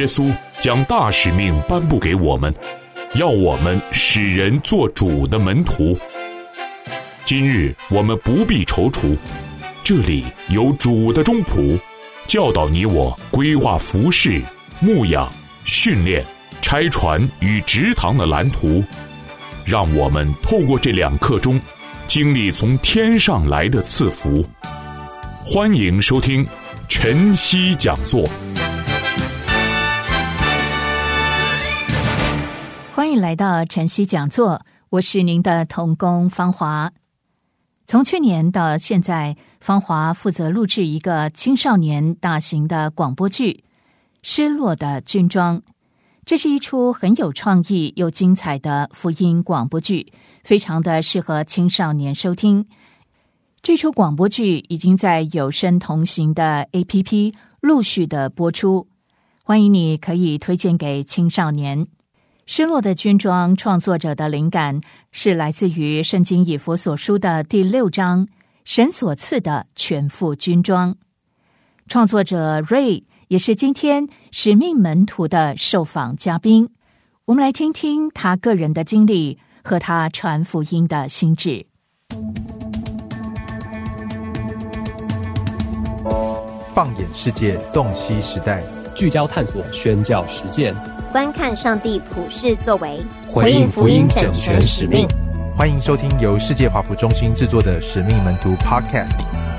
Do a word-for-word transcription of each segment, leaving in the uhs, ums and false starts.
稣将大使命颁布给我们，要我们使人做主的门徒。今日我们不必踌躇，这里有主的中仆，教导你我规划服事、牧养、训练、拆船与植堂的蓝图，让我们透过这两刻钟，经历从天上来的赐福。欢迎收听晨曦讲座。 欢迎来到晨曦讲座，我是您的同工芳华。从去年到现在，芳华负责录制一个青少年大型的广播剧《失落的军装》。这是一出很有创意又精彩的福音广播剧，非常的适合青少年收听。这出广播剧已经在有声同行的 A P P 陆续的播出，欢迎你可以推荐给青少年。失落的军装创作者的灵感是来自于圣经以弗所书的第六章，神所赐的全副军装。创作者 Ray 也是今天使命门徒的受访嘉宾，我们来听听他个人的经历和他传福音的心志。 放眼世界，洞悉时代， 聚焦探索，宣教实践， 观看上帝普世作为， 回应福音整全使命。 欢迎收听由世界华福中心制作的使命门徒 Podcast。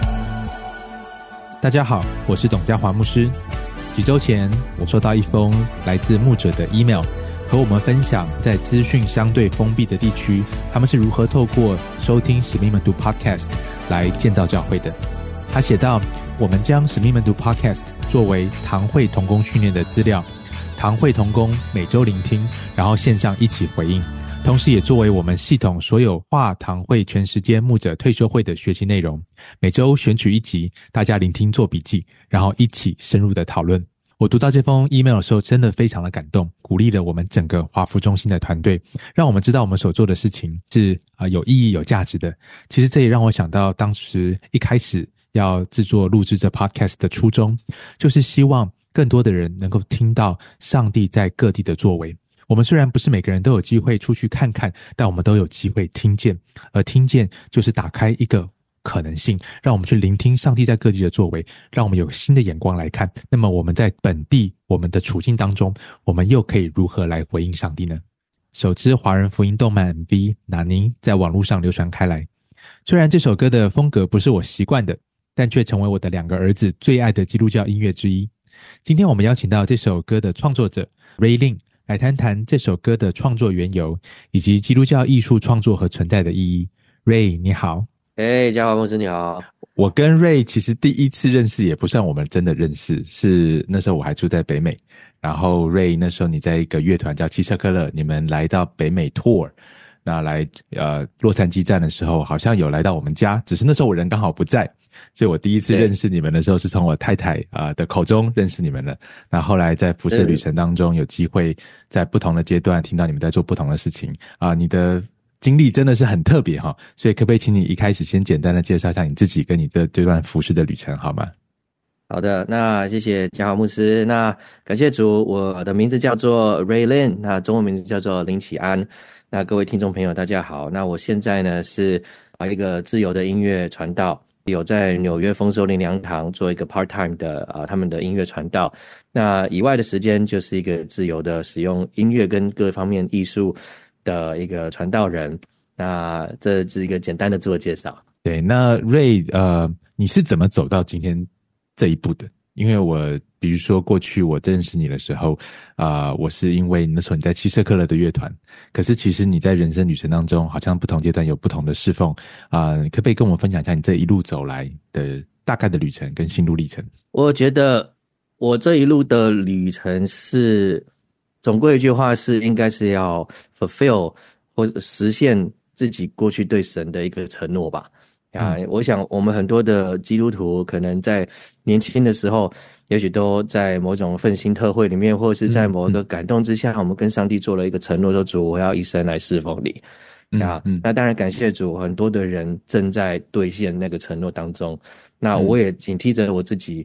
大家好，我是董家华牧师。几周前我收到一封来自牧者的 email， 和我们分享在资讯相对封闭的地区，他们是如何透过收听使命门徒 Podcast 来建造教会的。他写道，我们将使命门徒 Podcast 作为堂会同工训练的资料，堂会同工每周聆听，然后线上一起回应，同时也作为我们系统所有跨堂会全时间牧者退休会的学习内容，每周选取一集，大家聆听做笔记，然后一起深入的讨论。我读到这封 email 的时候真的非常的感动，鼓励了我们整个华福中心的团队，让我们知道我们所做的事情是、呃、有意义有价值的。其实这也让我想到当时一开始要制作录制这 podcast 的初衷，就是希望更多的人能够听到上帝在各地的作为。我们虽然不是每个人都有机会出去看看，但我们都有机会听见，而听见就是打开一个可能性，让我们去聆听上帝在各地的作为，让我们有新的眼光来看，那么我们在本地我们的处境当中，我们又可以如何来回应上帝呢？首支华人福音动漫 M V 纳尼在网络上流传开来，虽然这首歌的风格不是我习惯的，但却成为我的两个儿子最爱的基督教音乐之一。今天我们邀请到这首歌的创作者 Ray Lin 来谈谈这首歌的创作缘由，以及基督教艺术创作和存在的意义。 Ray 你好。 哎，嘉华牧师你好。 我跟 Ray 其实第一次认识也不算我们真的认识，是那时候我还住在北美，然后 Ray 那时候你在一个乐团叫七色科勒，你们来到北美 tour， 那来呃洛杉矶站的时候好像有来到我们家，只是那时候我人刚好不在，所以我第一次认识你们的时候是从我太太啊、呃、的口中认识你们的。那后来在服事旅程当中有机会在不同的阶段听到你们在做不同的事情啊、呃，你的经历真的是很特别哈，所以可不可以请你一开始先简单的介绍一下你自己跟你的这段服事的旅程好吗？ 好的，那谢谢嘉华牧师。那感谢主，我的名字叫做 Ray Lin， 那中文名字叫做林启安。那各位听众朋友大家好，那我现在呢是一个自由的音乐传道，有在纽约丰收灵粮堂做一个 part time 的啊、呃、他们的音乐传道。那以外的时间就是一个自由的使用音乐跟各方面艺术的一个传道人。那这是一个简单的自我介绍。 对，那 Ray 呃你是怎么走到今天这一步的？因为我比如说过去我认识你的时候啊、呃，我是因为那时候你在七色科勒的乐团，可是其实你在人生旅程当中好像不同阶段有不同的侍奉啊、呃，可不可以跟我们分享一下你这一路走来的大概的旅程跟心路历程？ 我觉得我这一路的旅程是总归一句话是应该是要 fulfill 或者实现自己过去对神的一个承诺吧。啊，我想我们很多的基督徒可能在年轻的时候也许都在某种奋心特会里面，或是在某一个感动之下、嗯、我们跟上帝做了一个承诺，说主我要一生来侍奉你、嗯、啊、嗯，那当然感谢主，很多的人正在兑现那个承诺当中。那我也警惕着我自己，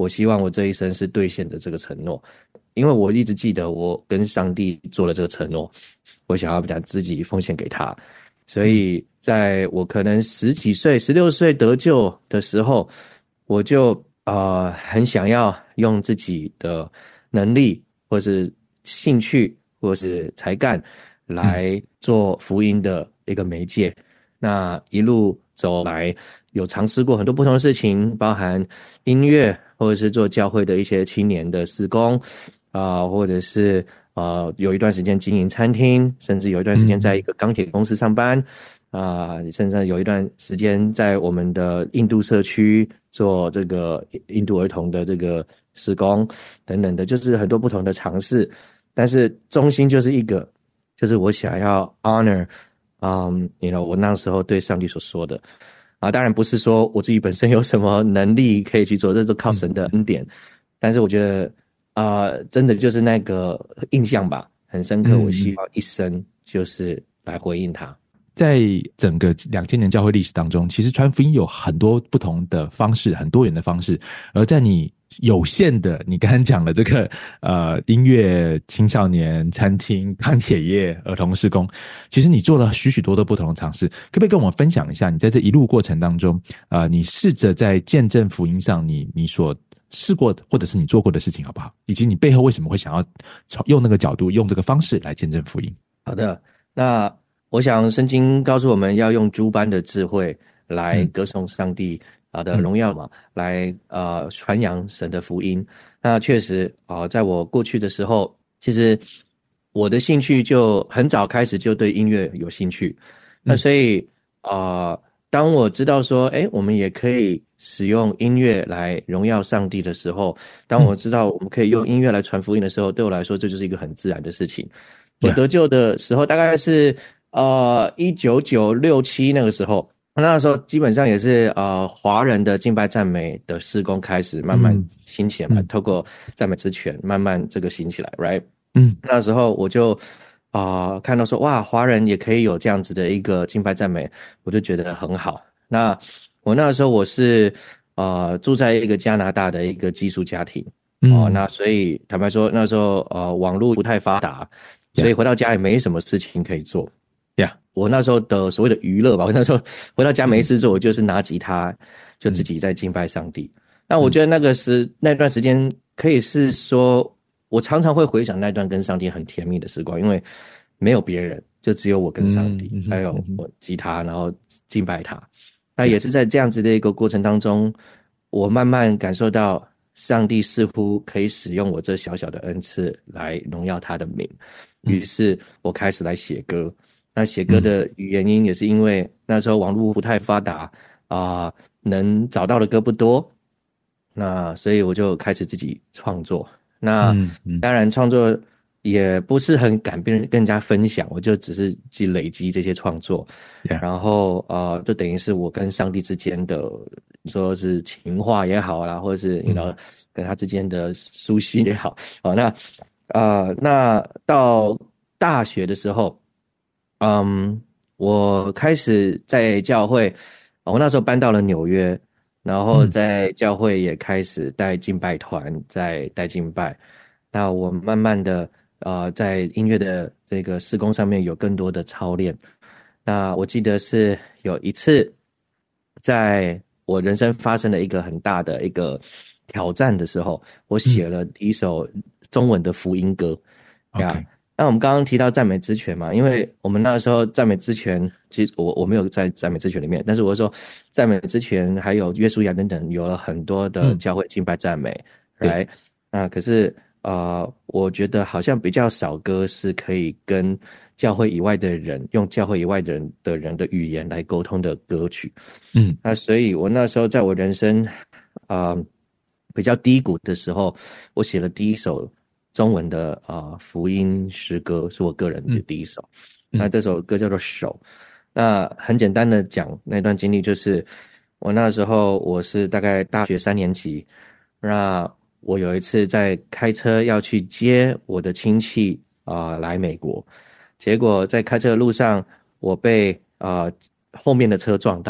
我希望我这一生是兑现的这个承诺，因为我一直记得我跟上帝做了这个承诺，我想要把自己奉献给他，所以在我可能十几岁、十六岁得救的时候，我就呃很想要用自己的能力或是兴趣或是才干来做福音的一个媒介。那一路走来，有尝试过很多不同的事情，包含音乐，或者是做教会的一些青年的事工，啊、呃，或者是呃有一段时间经营餐厅，甚至有一段时间在一个钢铁公司上班，啊、呃，甚至有一段时间在我们的印度社区做这个印度儿童的这个事工等等的，就是很多不同的尝试，但是中心就是一个，就是我想要 honor。嗯，你 know 我那时候对上帝所说的啊，当然不是说我自己本身有什么能力可以去做，这都靠神的恩典。嗯、但是我觉得啊、呃，真的就是那个印象吧，很深刻。我希望一生就是来回应他。 在整个两千年教会历史当中，其实传福音有很多不同的方式，很多元的方式。而在你有限的，你刚刚讲了这个呃音乐、青少年、餐厅、钢铁业、儿童事工，其实你做了许许多多不同的尝试。可不可以跟我们分享一下，你在这一路过程当中，呃，你试着在见证福音上，你你所试过的，或者是你做过的事情，好不好？以及你背后为什么会想要用那个角度、用这个方式来见证福音？ 好的，那我想圣经告诉我们要用诸般的智慧来歌颂上帝啊的荣耀嘛，嗯、来呃传扬神的福音。那确实啊、呃，在我过去的时候，其实我的兴趣就很早开始就对音乐有兴趣。嗯、那所以啊、呃，当我知道说，诶，我们也可以使用音乐来荣耀上帝的时候，当我知道我们可以用音乐来传福音的时候，对我来说这就是一个很自然的事情。我得救的时候大概是呃一九九六七那个时候，那时候基本上也是呃华人的敬拜赞美的事工开始慢慢兴起来，嗯、透过赞美之泉慢慢这个兴起来 ，right？ 嗯，那时候我就啊、呃、看到说哇，华人也可以有这样子的一个敬拜赞美，我就觉得很好。那我那时候我是呃住在一个加拿大的一个寄宿家庭，哦、呃，那所以坦白说那时候呃网络不太发达。所以回到家也没什么事情可以做，呀、yeah. 我那时候的所谓的娱乐吧，我那时候回到家没事做，我就是拿吉他，就自己在敬拜上帝。嗯、那我觉得那个时那段时间可以是说，我常常会回想那段跟上帝很甜蜜的时光，因为没有别人，就只有我跟上帝，嗯、还有我吉他，然后敬拜他。那也是在这样子的一个过程当中，我慢慢感受到上帝似乎可以使用我这小小的恩赐来荣耀他的名。于是我开始来写歌，那写歌的原因也是因为那时候网络不太发达啊、呃，能找到的歌不多，那所以我就开始自己创作。那、嗯嗯、当然创作也不是很敢跟跟人家分享，我就只是去累积这些创作， yeah. 然后呃，就等于是我跟上帝之间的，你说是情话也好啦，或者是你知道跟他之间的书信也好，哦，那。呃，那到大学的时候，嗯，我开始在教会，我那时候搬到了纽约，然后在教会也开始带敬拜团，在带敬拜。那我慢慢的，呃，在音乐的这个事工上面有更多的操练。那我记得是有一次，在我人生发生了一个很大的一个挑战的时候，我写了第一首中文的福音歌，呀、okay. 那我们刚刚提到赞美之泉嘛，因为我们那时候赞美之泉，其实我我没有在赞美之泉里面，但是我说赞美之泉还有约书亚等等，有了很多的教会敬拜赞美，来、嗯，那可是呃，我觉得好像比较少歌是可以跟教会以外的人用教会以外的人的人的语言来沟通的歌曲，嗯，那所以我那时候在我人生啊、呃、比较低谷的时候，我写了第一首中文的啊、呃、福音诗歌，是我个人的第一首。嗯、那这首歌叫做《手》。那很简单的讲，那段经历就是我那时候我是大概大学三年级，那我有一次在开车要去接我的亲戚啊、呃、来美国，结果在开车的路上我被啊、呃、后面的车撞到了。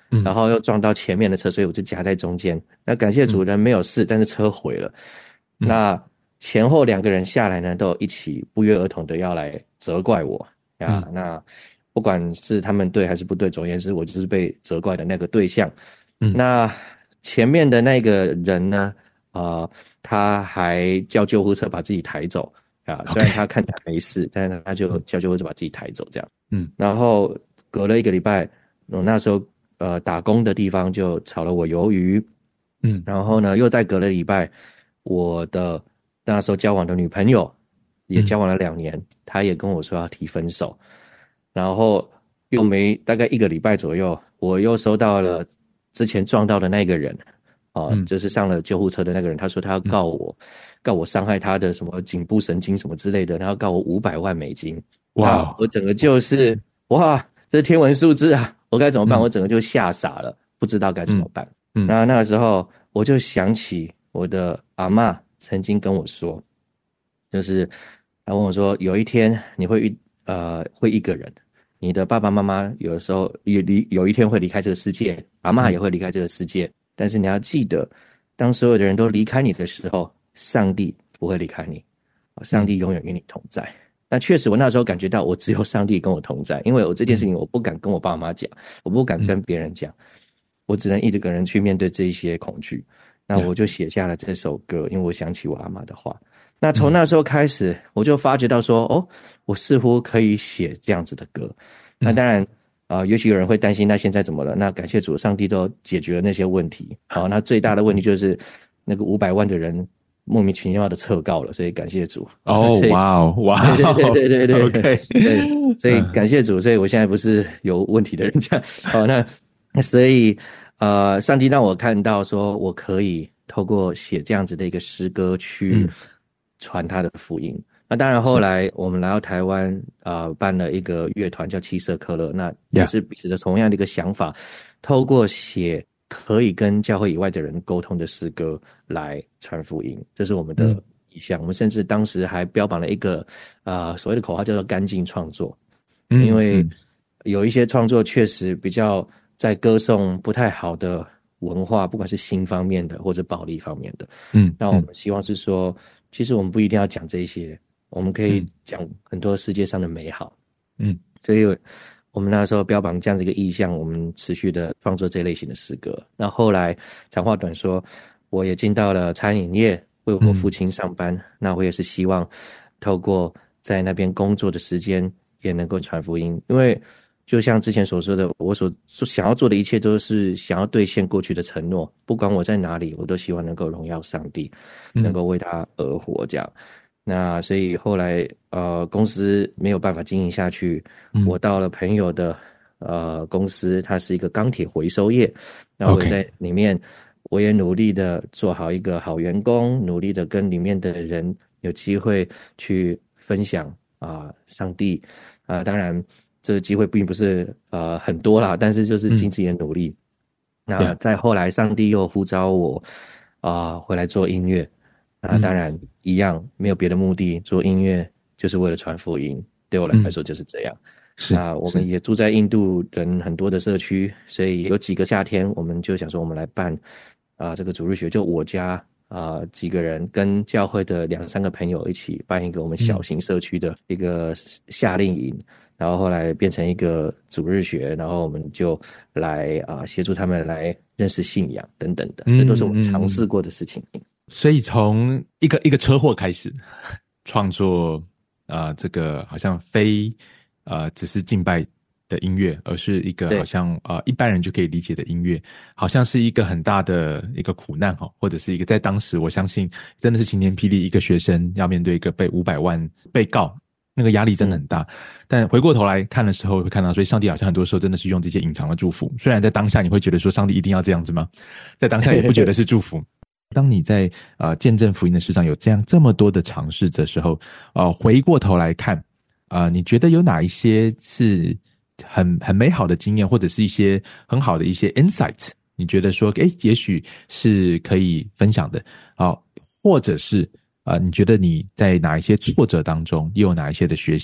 嗯、然后又撞到前面的车，所以我就夹在中间。那感谢主人没有事，嗯、但是车毁了。嗯、那前后两个人下来呢，都有一起不约而同的要来责怪我啊。嗯、那不管是他们对还是不对，总而言之，我就是被责怪的那个对象。嗯、那前面的那个人呢，呃，他还叫救护车把自己抬走啊。虽然他看起来没事， okay. 但是他就叫救护车把自己抬走这样。嗯，然后隔了一个礼拜，我那时候呃打工的地方就炒了我鱿鱼。嗯，然后呢，又再隔了礼拜，我的那时候交往的女朋友也交往了两年，她、嗯、也跟我说要提分手。然后又没大概一个礼拜左右，我又收到了之前撞到的那个人，啊、嗯，就是上了救护车的那个人，他说他要告我，嗯、告我伤害他的什么颈部神经什么之类的，然后告我五百万美金。哇！我整个就是哇，这是天文数字啊！我该怎么办？嗯、我整个就吓傻了，不知道该怎么办。嗯，嗯那那个时候我就想起我的阿嬷曾经跟我说，就是他问我说，有一天你会遇呃会一个人。你的爸爸妈妈有的时候也离有一天会离开这个世界，阿嬷也会离开这个世界，嗯、但是你要记得，当所有的人都离开你的时候，上帝不会离开你，上帝永远与你同在。嗯、那确实我那时候感觉到我只有上帝跟我同在，因为我这件事情我不敢跟我爸妈讲，我不敢跟别人讲，嗯、我只能一个人去面对这一些恐惧。那我就写下了这首歌，因为我想起我阿嬷的话。那从那时候开始，嗯、我就发觉到说，哦，我似乎可以写这样子的歌。那当然，啊、呃，也许有人会担心，那现在怎么了？那感谢主，上帝都解决了那些问题。好，那最大的问题就是那个五百万的人莫名其妙的撤告了，所以感谢主。 哦，哇哦，哇， 对对对对对 ，OK， 对，所以感谢主，所以我现在不是有问题的人这样。好，那所以呃，上帝让我看到说，我可以透过写这样子的一个诗歌去。嗯传他的福音。那当然后来我们来到台湾啊、呃，办了一个乐团叫七色克乐，那也是彼此的同样的一个想法， yeah. 透过写可以跟教会以外的人沟通的诗歌来传福音，这是我们的意向、嗯、我们甚至当时还标榜了一个啊、呃、所谓的口号叫做干净创作、嗯、因为有一些创作确实比较在歌颂不太好的文化，不管是性方面的或者暴力方面的，嗯，那我们希望是说其实我们不一定要讲这些，我们可以讲很多世界上的美好。嗯，所以我们那时候标榜这样的一个意向，我们持续的创作这类型的诗歌。那后来长话短说，我也进到了餐饮业，为我父亲上班、嗯、那我也是希望透过在那边工作的时间也能够传福音。因为就像之前所说的，我所想要做的一切都是想要兑现过去的承诺，不管我在哪里，我都希望能够荣耀上帝、嗯、能够为他而活这样。那所以后来呃公司没有办法经营下去、嗯、我到了朋友的呃公司，它是一个钢铁回收业，那我在里面、okay. 我也努力的做好一个好员工，努力的跟里面的人有机会去分享啊、呃、上帝啊、呃、当然这个机会并不是呃很多啦，但是就是尽自己的努力、嗯、那再后来上帝又呼召我啊、呃、回来做音乐，那当然一样没有别的目的，做音乐就是为了传福音，对我来说就是这样、嗯、是那我们也住在印度人很多的社区，所以有几个夏天我们就想说我们来办啊、呃、这个主日学，就我家啊、呃、几个人跟教会的两三个朋友一起办一个我们小型社区的一个夏令营、嗯，然后后来变成一个主日学，然后我们就来啊、呃、协助他们来认识信仰等等的，这都是我们尝试过的事情。嗯嗯、 所以从一个一个车祸开始创作啊、呃，这个好像非呃只是敬拜的音乐，而是一个好像呃一般人就可以理解的音乐，好像是一个很大的一个苦难哈，或者是一个在当时我相信真的是晴天霹雳，一个学生要面对一个被五百万被告。那个压力真的很大、嗯、但回过头来看的时候会看到，所以上帝好像很多时候真的是用这些隐藏的祝福，虽然在当下你会觉得说上帝一定要这样子吗？在当下也不觉得是祝福当你在呃见证福音的事上有这样这么多的尝试的时候，呃回过头来看呃你觉得有哪一些是很很美好的经验，或者是一些很好的一些 insights 你觉得说诶也许是可以分享的啊、呃，或者是呃，你觉得你在哪一些挫折当中，又有哪一些的学习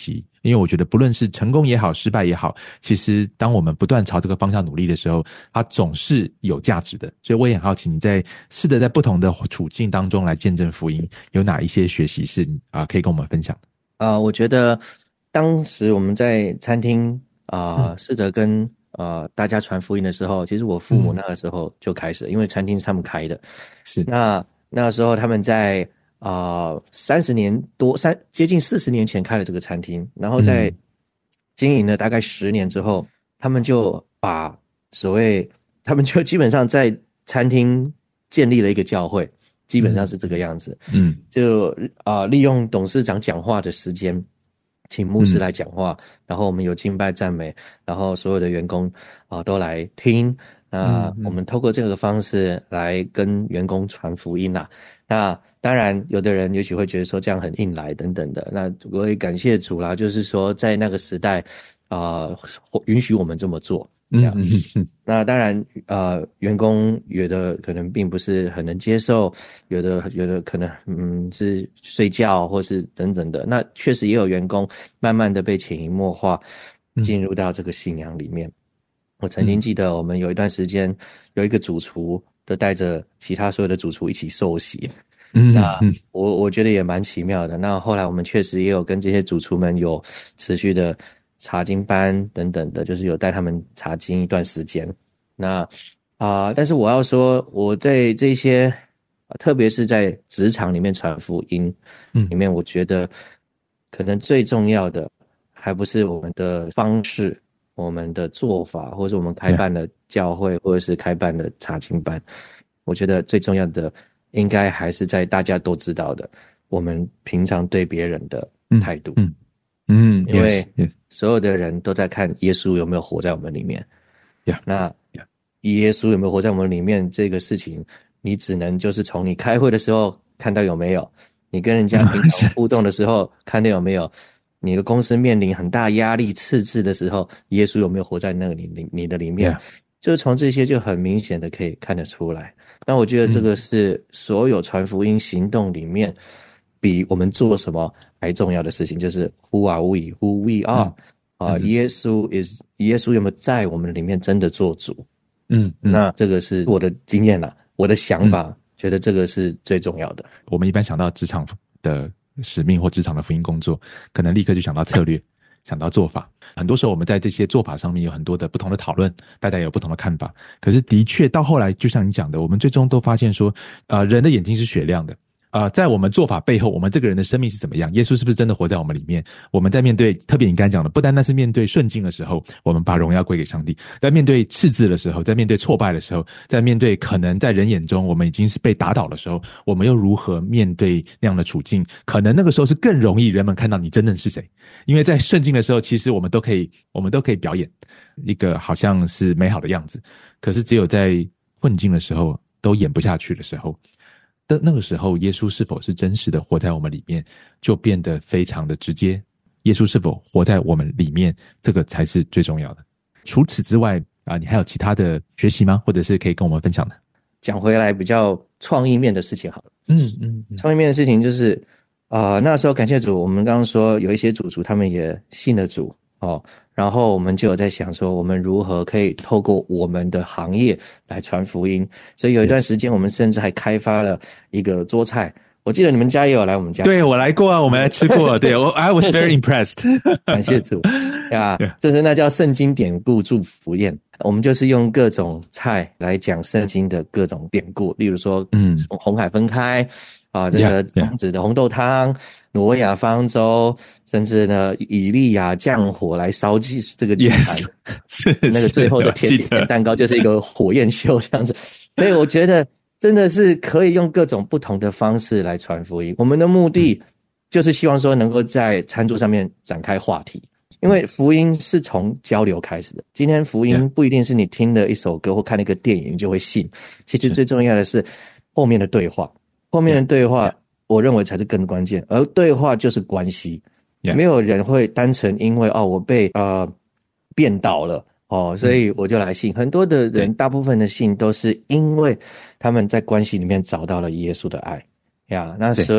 因为我觉得不论是成功也好失败也好，其实当我们不断朝这个方向努力的时候，它总是有价值的。所以我也很好奇，你在试着在不同的处境当中来见证福音，有哪一些学习是啊、呃、可以跟我们分享的？ 啊、呃，我觉得当时我们在餐厅啊、呃、试着跟呃大家传福音的时候，其实我父母那个时候就开始了，因为餐厅是他们开的， 是那那个时候他们在啊三十年多三接近四十年前开了这个餐厅，然后在经营了大概十年之后，他们就把所谓他们就基本上在餐厅建立了一个教会，基本上是这个样子。 嗯， 就啊、呃、利用董事长讲话的时间，请牧师来讲话，嗯、然后我们有敬拜赞美，然后所有的员工啊、呃、都来听。那、呃嗯、我们透过这个方式来跟员工传福音啦。那当然，有的人也许会觉得说这样很硬来等等的。那我也感谢主啦，就是说在那个时代啊、呃，允许我们这么做。嗯嗯嗯。那当然，呃，员工有的可能并不是很能接受，有的有的可能嗯是睡觉或是等等的。那确实也有员工慢慢的被潜移默化进入到这个信仰里面。嗯我曾经记得我们有一段时間有一個主廚都帶着其他所有的主廚一起受洗，嗯，那我我覺得也蠻奇妙的。那後來我們確實也有跟這些主廚們有持續的查經班等等的，就是有帶他們查經一段時間。那啊、呃，但是我要說我在這些特別是在職場裡面傳福音裡面，我覺得可能最重要的還不是我們的方式，我們的做法，或者我們開辦的教會，或者是開辦的查經班，我覺得最重要的應該還是在大家都知道的，我們平常對別人的態度。嗯嗯，因為所有的人都在看耶穌有沒有活在我們裡面。Yeah, 那耶穌有沒有活在我們裡面這個事情，你只能就是從你開會的時候看到有沒有，你跟人家平常互動的時候看到有沒有。你的公司面臨很大壓力赤字的時候，耶穌有沒有活在那個你你的裡面？ Yeah. 就是從這些就很明顯的可以看得出來。那我覺得這個是所有傳福音行動裡面比我們做什麼還重要的事情，就是 Who are we? Who we are? 啊、嗯呃，耶穌 is 耶穌有沒有在我們裡面真的做主？嗯，那這個是我的經驗啦，我的想法、嗯，覺得這個是最重要的。 我們一般想到職場的使命或職場的福音工作，可能立刻就想到策略，想到做法。很多時候我們在這些做法上面有很多的不同的討論，大家有不同的看法。可是的確到後來，就像你講的，我們最終都發現說，呃，人的眼睛是雪亮的。呃，在我們做法背後，我們這個人的生命是怎麼樣？耶穌是不是真的活在我們裡面？我們在面對，特別你剛才講的，不單單是面對順境的時候，我們把榮耀歸給上帝；在面對赤字的時候，在面對挫敗的時候，在面對可能在人眼中我們已經是被打倒的時候，我們又如何面對那樣的處境？可能那個時候是更容易人們看到你真正是誰，因為在順境的時候，其實我們都可以，我們都可以表演一個好像是美好的樣子，可是只有在困境的時候，都演不下去的時候。的那個時候，耶穌是否是真實的活在我們裡面，就變得非常的直接。耶穌是否活在我們裡面，這個才是最重要的。除此之外啊，你還有其他的學習嗎？或者是可以跟我們分享的？ 講回來比較創意面的事情好了。 嗯嗯，嗯， 創意面的事情就是啊、呃，那時候感謝主，我們剛剛說有一些主廚他們也信了主哦。然後我們就有在想說，我們如何可以透過我們的行業來傳福音。所以有一段時間，我們甚至還開發了一個桌菜。我記得你們家也有來我們家。 對，我來過啊，我們來吃過。對，我 I was very impressed。 感謝主呀，這是那叫聖經典故祝福宴。我們就是用各種菜來講聖經的各種典故，例如說，嗯，紅海分開啊，這個種子的紅豆湯，挪亞方舟。甚至呢，以利亞降火來燒祭這個祭壇，是那個最後的甜點蛋糕就是一個火焰秀這樣子。所以我覺得真的是可以用各種不同的方式來傳福音。我們的目的就是希望說能夠在餐桌上面展開話題，因為福音是從交流開始的。今天福音不一定是你聽了一首歌或看了一個電影就會信，其實最重要的是後面的對話，後面的對話我認為才是更關鍵，而對話就是關係。Yeah. 沒有人會單純因為哦我被呃變倒了哦，所以我就來信。嗯、很多的人，大部分的信都是因為他們在關係裡面找到了耶穌的愛呀。那所以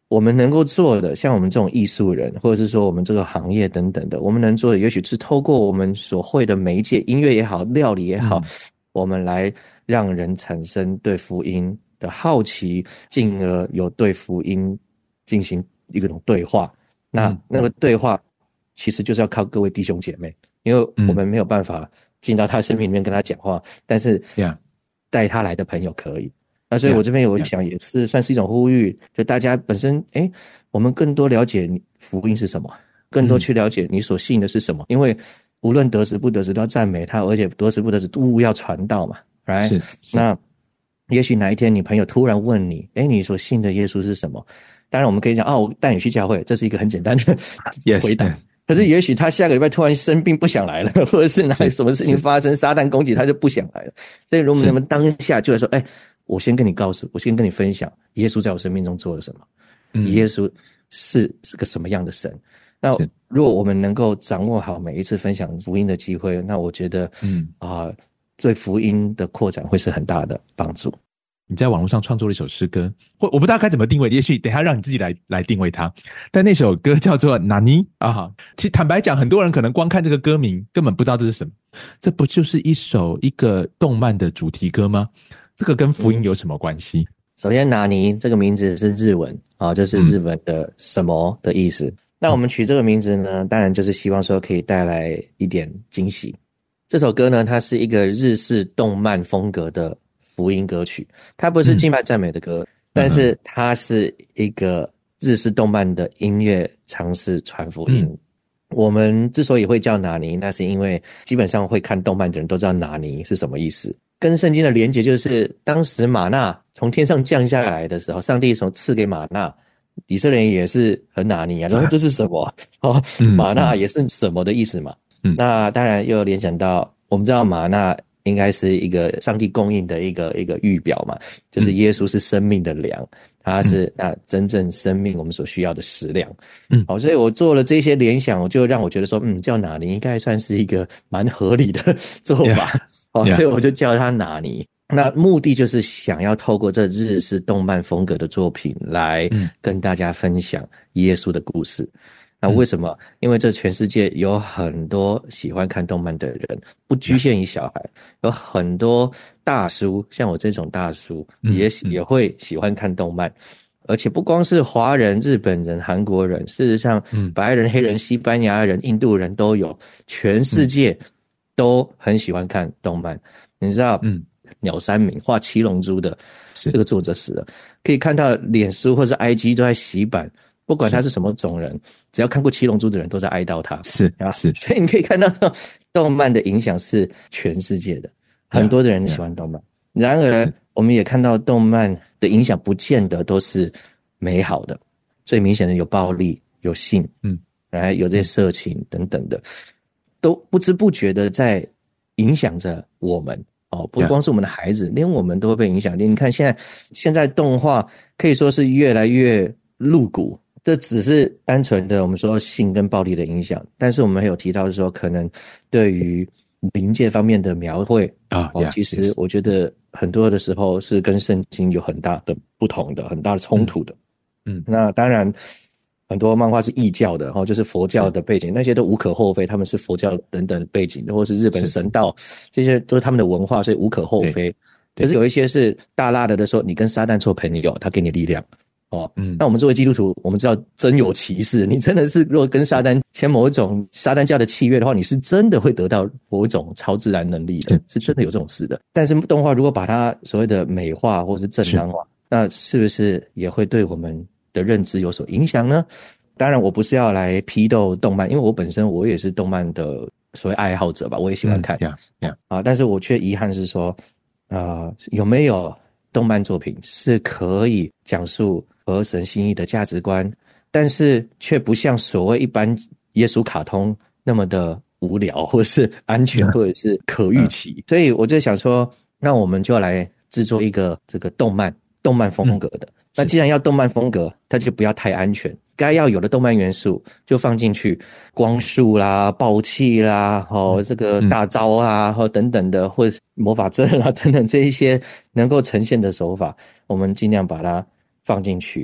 我们能够做的，像我们这种艺术人，或者是说我们这个行业等等的，我们能做的也许是透过我们所会的媒介，音乐也好，料理也好，嗯、我们来让人产生对福音的好奇，进而有对福音进行一种对话。那、嗯、那个对话其实就是要靠各位弟兄姐妹，因为我们没有办法进到他生命里面跟他讲话，但是带他来的朋友可以。那所以我这边我想也是算是一种呼吁，就大家本身诶我们更多了解福音是什么，更多去了解你所信的是什么，因为无论得时不得时都要赞美他，而且得时不得时务要传道嘛 right？ 是, 是那也许哪一天你朋友突然问你，诶你所信的耶稣是什么，当然我们可以讲哦我带你去教会，这是一个很简单的回答、yes, yes. 可是也许他下个礼拜突然生病不想来了，或者是哪里什么事情发生，撒旦攻击他就不想来了，所以如果我们当下就来说诶我先跟你告诉，我先跟你分享耶稣在我生命中做了什么，嗯、耶稣是是个什么样的神。那如果我们能够掌握好每一次分享福音的机会，那我觉得嗯啊、呃，对福音的扩展会是很大的帮助。 你在网络上创作了一首诗歌，我我不知道该怎么定位，也许等一下让你自己来来定位它。但那首歌叫做哪尼啊，其实坦白讲，很多人可能光看这个歌名根本不知道这是什么，这不就是一首一个动漫的主题歌吗？这个跟福音有什么关系？ 嗯、首先，哪尼这个名字是日文啊，就是日本的什么的意思。嗯、那我们取这个名字呢，当然就是希望说可以带来一点惊喜。这首歌呢，它是一个日式动漫风格的福音歌曲，它不是敬拜赞美的歌，嗯、但是它是一个日式动漫的音乐尝试传福音。嗯、我们之所以会叫哪尼，那是因为基本上会看动漫的人都知道哪尼是什么意思。跟圣经的连结就是当时玛纳从天上降下来的时候，上帝从赐给玛纳，以色列人也是很哪尼啊，然后这是什么哦，玛纳也是什么的意思嘛。嗯、那当然又联想到我们知道玛纳应该是一个上帝供应的一个一个预表嘛，就是耶稣是生命的粮，他是那真正生命我们所需要的食粮。嗯，好，所以我做了这些联想，我就让我觉得说，嗯，叫哪尼应该算是一个蛮合理的做法。Yeah.哦，所以我就叫他哪尼。那目的就是想要透过这日式动漫风格的作品来跟大家分享耶稣的故事。嗯、那为什么？因为这全世界有很多喜欢看动漫的人，不局限于小孩，有很多大叔，像我这种大叔也也会喜欢看动漫。而且不光是华人、日本人、韩国人，事实上，白人、黑人、西班牙人、印度人都有，全世界。都很喜欢看动漫，你知道，嗯，鸟山明画七龙珠的这个作者死了，可以看到脸书或者 I G 都在洗版，不管他是什么种人，只要看过七龙珠的人都在哀悼他， 是啊，是， 所以你可以看到动漫的影响是全世界的，很多的人喜欢动漫。然而，我们也看到动漫的影响不见得都是美好的，最明显的有暴力、有性，嗯，然后有这些色情等等的。都不知不觉的在影响着我们哦，不光是我们的孩子， yeah. 连我们都会被影响。你看现在现在动画可以说是越来越露骨，这只是单纯的我们说性跟暴力的影响，但是我们还有提到说可能对于灵界方面的描绘啊、哦 yeah, 其实我觉得很多的时候是跟圣经有很大的不同的、很大的冲突的。嗯，那当然。很多漫画是异教的，就是佛教的背景，那些都无可厚非，他们是佛教等等的背景，或是日本神道，这些都是他们的文化，所以无可厚非。可是有一些是大辣的的说，你跟撒旦做朋友，他给你力量。哦，嗯，那我们作为基督徒，我们知道真有其事，你真的是如果跟撒旦签某一种撒旦教的契约的话，你是真的会得到某一种超自然能力的，是真的有这种事的。但是动画如果把它所谓的美化或是正当化，那是不是也会对我们的认知有所影响呢？当然我不是要来批斗动漫，因为我本身我也是动漫的所谓爱好者吧，我也喜欢看、嗯 yeah, yeah. 啊，但是我却遗憾是说呃，有没有动漫作品是可以讲述合神心意的价值观，但是却不像所谓一般耶稣卡通那么的无聊或者是安全或者是可预期、嗯、所以我就想说那我们就来制作一个这个动漫动漫风格的、嗯、那既然要动漫风格，它就不要太安全，该要有的动漫元素就放进去，光束啦、爆气啦、哦这个大招啊、或、嗯、等等的，或者魔法阵啊等等这一些能够呈现的手法，我们尽量把它放进去。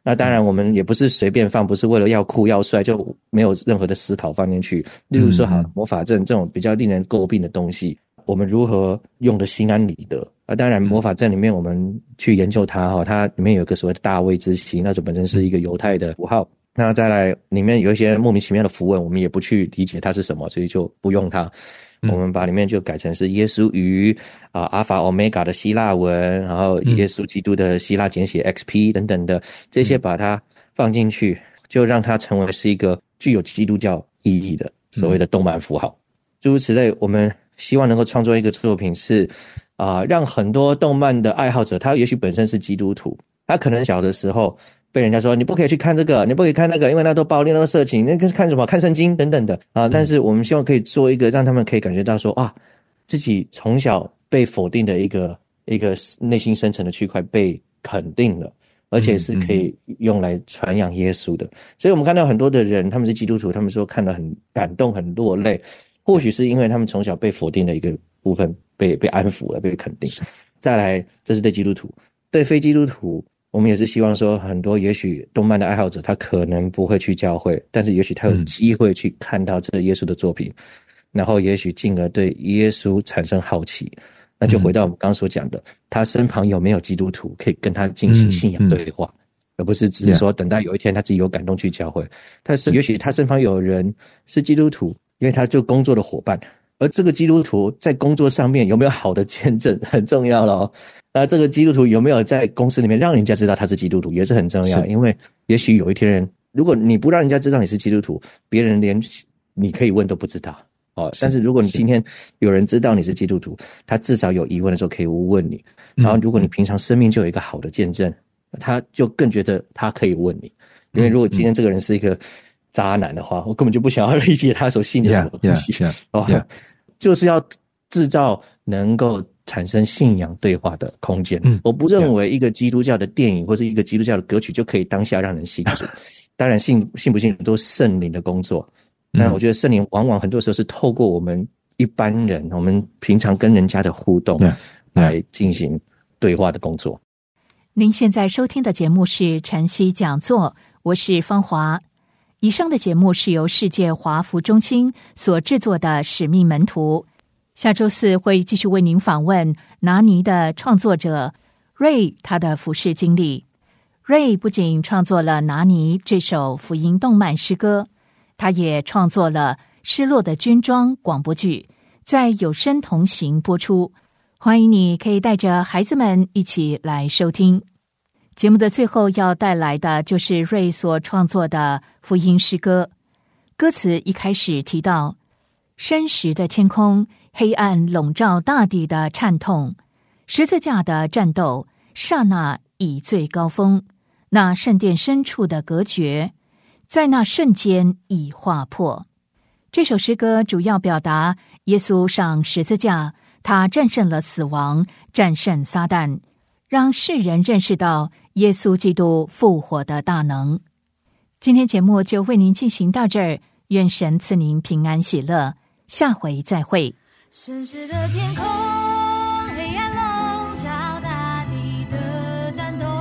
那当然我们也不是随便放，不是为了要酷要帅就没有任何的思考放进去。例如说好魔法阵这种比较令人诟病的东西，我们如何用的心安理得啊？当然魔法阵里面我们去研究它哈，它里面有一个所谓的大卫之星，那就本身是一个犹太的符号。那再来里面有一些莫名其妙的符文，我们也不去理解它是什么，所以就不用它。我们把里面就改成是耶稣与啊阿法 Omega 的希腊文，然后耶稣基督的希腊简写 X P 等等的，这些把它放进去，就让它成为是一个具有基督教意义的所谓的动漫符号。诸如此类，我们希望能够创作一个作品是啊、呃，让很多动漫的爱好者，他也许本身是基督徒，他可能小的时候被人家说你不可以去看这个，你不可以看那个，因为那都暴力，那个色情，那个看什么看圣经等等的啊。但是我们希望可以做一个让他们可以感觉到说啊，自己从小被否定的一个一个内心深层的区块被肯定了，而且是可以用来传扬耶稣的。所以我们看到很多的人他们是基督徒，他们说看得很感动很落泪，或许是因为他们从小被否定的一个部分被被安抚了，被肯定。再来，这是对基督徒，对非基督徒我们也是希望说，很多也许动漫的爱好者他可能不会去教会，但是也许他有机会去看到这个耶稣的作品、嗯、然后也许进而对耶稣产生好奇。那就回到我们刚刚所讲的、嗯、他身旁有没有基督徒可以跟他进行信仰对话、嗯嗯、而不是只是说等到有一天他自己有感动去教会。但是也许他身旁有人是基督徒，因为他就工作的伙伴，而这个基督徒在工作上面有没有好的见证很重要咯。那这个基督徒有没有在公司里面让人家知道他是基督徒也是很重要，因为也许有一天人，如果你不让人家知道你是基督徒，别人连你可以问都不知道哦。但是如果你今天有人知道你是基督徒，他至少有疑问的时候可以问你，然后如果你平常生命就有一个好的见证，他就更觉得他可以问你。因为如果今天这个人是一个渣男的话，我根本就不想要理解他所信的什么东西 yeah, yeah, yeah, yeah. 就是要制造能够产生信仰对话的空间、嗯、我不认为一个基督教的电影或是一个基督教的歌曲就可以当下让人信主当然信信不信都是圣灵的工作，那我觉得圣灵往往很多时候是透过我们一般人我们平常跟人家的互动来进行对话的工作。 您现在收听的节目是晨曦讲座，我是芳华。以上的节目是由世界华福中心所制作的使命门徒，下周四会继续为您访问拿尼的创作者 Ray 他的服事经历。 Ray 不仅创作了拿尼这首福音动漫诗歌，他也创作了失落的军装广播剧，在有声同行播出，欢迎你可以带着孩子们一起来收听。节目的最后要带来的就是瑞所创作的福音诗歌，歌词一开始提到深时的天空，黑暗笼罩大地的颤痛，十字架的战斗刹那以最高峰，那圣殿深处的隔绝在那瞬间已划破。这首诗歌主要表达耶稣上十字架，他战胜了死亡，战胜撒旦，让世人认识到耶稣基督复活的大能。今天节目就为您进行到这儿，愿神赐您平安喜乐，下回再会。 深时的天空，黑暗笼罩大地的战斗，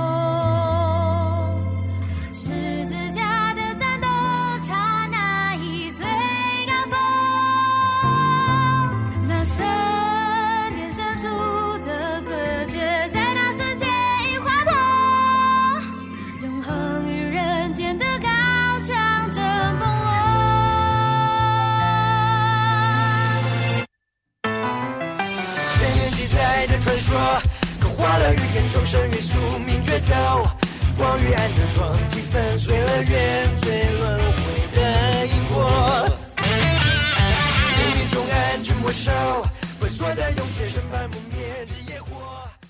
十字架的战斗刹那以最高峰，那圣殿深处的隔绝在那瞬间已划破，永恒与人间的高墙震崩落。千年记载的传说，刻画了语言众生与宿命决斗，光与暗的撞击粉碎了原罪轮回的因果，命运中暗之魔兽，封锁在永劫审判不灭之野火。